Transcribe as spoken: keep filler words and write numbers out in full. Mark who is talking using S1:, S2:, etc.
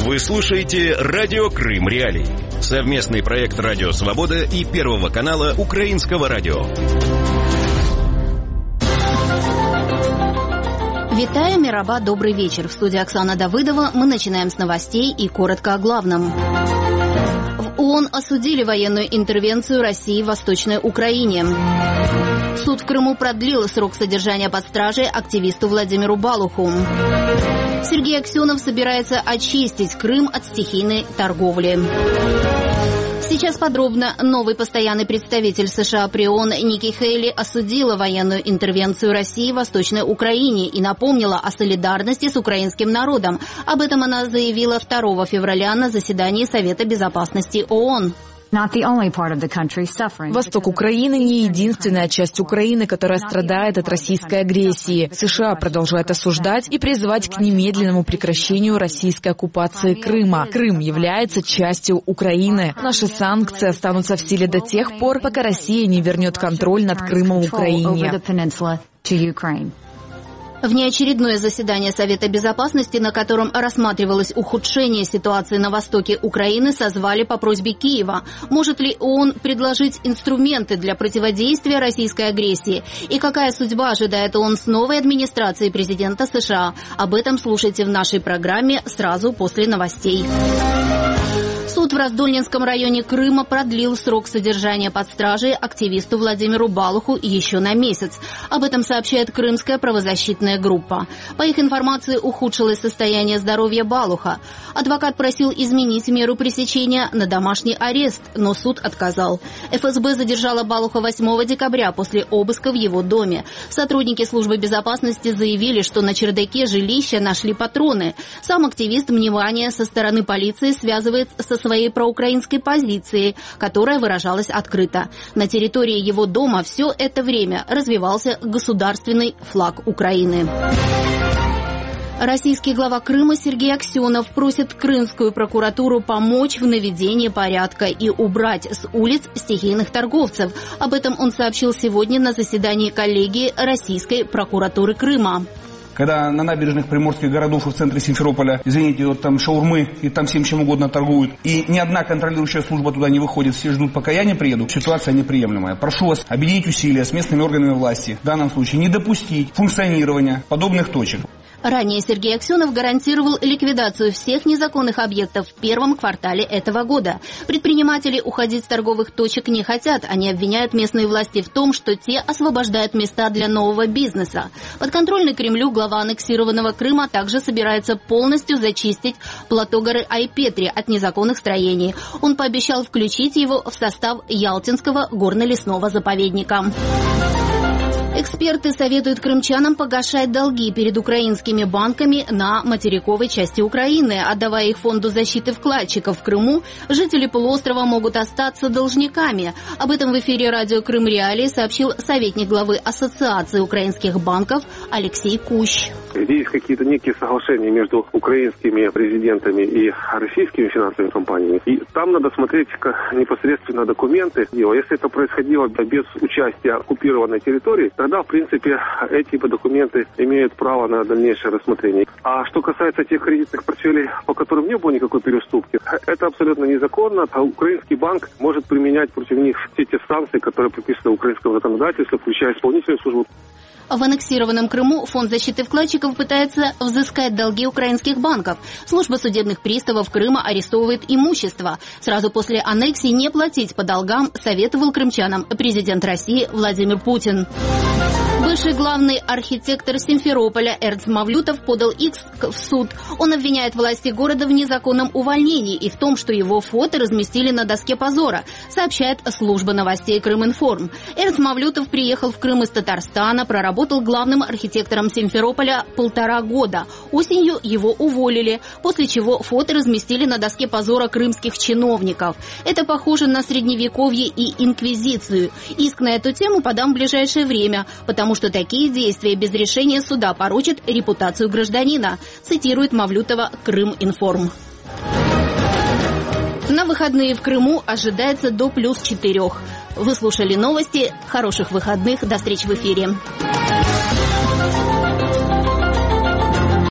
S1: Вы слушаете «Радио Крым Реалии». Совместный проект «Радио Свобода» и Первого канала Украинского радио.
S2: Витаю, Мираба, добрый вечер. В студии Оксана Давыдова. Мы начинаем с новостей и коротко о главном. В ООН осудили военную интервенцию России в Восточной Украине. Суд в Крыму продлил срок содержания под стражей активисту Владимиру Балуху. Сергей Аксенов собирается очистить Крым от стихийной торговли. Сейчас подробно. Новый постоянный представитель США при ООН Ники Хейли осудила военную интервенцию России в Восточной Украине и напомнила о солидарности с украинским народом. Об этом она заявила второго февраля на заседании Совета Безопасности ООН.
S3: Восток Украины не единственная часть Украины, которая страдает от российской агрессии. США продолжают осуждать и призывать к немедленному прекращению российской оккупации Крыма. Крым является частью Украины. Наши санкции останутся в силе до тех пор, пока Россия не вернет контроль над Крымом Украине.
S2: Внеочередное заседание Совета Безопасности, на котором рассматривалось ухудшение ситуации на востоке Украины, созвали по просьбе Киева. Может ли ООН предложить инструменты для противодействия российской агрессии? И какая судьба ожидает ООН с новой администрацией президента США? Об этом слушайте в нашей программе сразу после новостей. Суд в Раздольнинском районе Крыма продлил срок содержания под стражей активисту Владимиру Балуху еще на месяц. Об этом сообщает крымская правозащитная группа. По их информации, ухудшилось состояние здоровья Балуха. Адвокат просил изменить меру пресечения на домашний арест, но суд отказал. эф эс бэ задержала Балуха восьмого декабря после обыска в его доме. Сотрудники службы безопасности заявили, что на чердаке жилища нашли патроны. Сам активист внимание со стороны полиции связывает со своей проукраинской позицией, которая выражалась открыто. На территории его дома все это время развивался государственный флаг Украины. Российский глава Крыма Сергей Аксенов просит крымскую прокуратуру помочь в наведении порядка и убрать с улиц стихийных торговцев. Об этом он сообщил сегодня на заседании коллегии Российской прокуратуры Крыма.
S4: Когда на набережных приморских городов и в центре Симферополя, извините, вот там шаурмы и там всем чем угодно торгуют, и ни одна контролирующая служба туда не выходит, все ждут, пока я не приеду, ситуация неприемлемая. Прошу вас объединить усилия с местными органами власти, в данном случае не допустить функционирования подобных точек.
S2: Ранее Сергей Аксенов гарантировал ликвидацию всех незаконных объектов в первом квартале этого года. Предприниматели уходить с торговых точек не хотят. Они обвиняют местные власти в том, что те освобождают места для нового бизнеса. Подконтрольный Кремлю глава аннексированного Крыма также собирается полностью зачистить плато горы Айпетри от незаконных строений. Он пообещал включить его в состав Ялтинского горно-лесного заповедника. Эксперты советуют крымчанам погашать долги перед украинскими банками на материковой части Украины. Отдавая их Фонду защиты вкладчиков в Крыму, жители полуострова могут остаться должниками. Об этом в эфире радио Крым Реалии сообщил советник главы Ассоциации украинских банков Алексей Кущ.
S5: Есть какие-то некие соглашения между украинскими президентами и российскими финансовыми компаниями. И там надо смотреть непосредственно документы. Если это происходило без участия оккупированной территории, тогда, в принципе, эти документы имеют право на дальнейшее рассмотрение. А что касается тех кредитных портфелей, по которым не было никакой переуступки, это абсолютно незаконно. А украинский банк может применять против них все те санкции, которые прописаны в украинском законодательстве, включая исполнительную службу.
S2: В аннексированном Крыму Фонд защиты вкладчиков пытается взыскать долги украинских банков. Служба судебных приставов Крыма арестовывает имущество. Сразу после аннексии не платить по долгам советовал крымчанам президент России Владимир Путин. Бывший главный архитектор Симферополя Эрц Мавлютов подал иск в суд. Он обвиняет власти города в незаконном увольнении и в том, что его фото разместили на доске позора, сообщает служба новостей Крыминформ. Эрц Мавлютов приехал в Крым из Татарстана, проработал главным архитектором Симферополя полтора года. Осенью его уволили, после чего фото разместили на доске позора крымских чиновников. Это похоже на средневековье и инквизицию. Иск на эту тему подам в ближайшее время, потому что такие действия без решения суда порочат репутацию гражданина, цитирует Мавлютова Крыминформ. На выходные в Крыму ожидается до плюс четырех. Вы слушали новости. Хороших выходных. До встречи в эфире.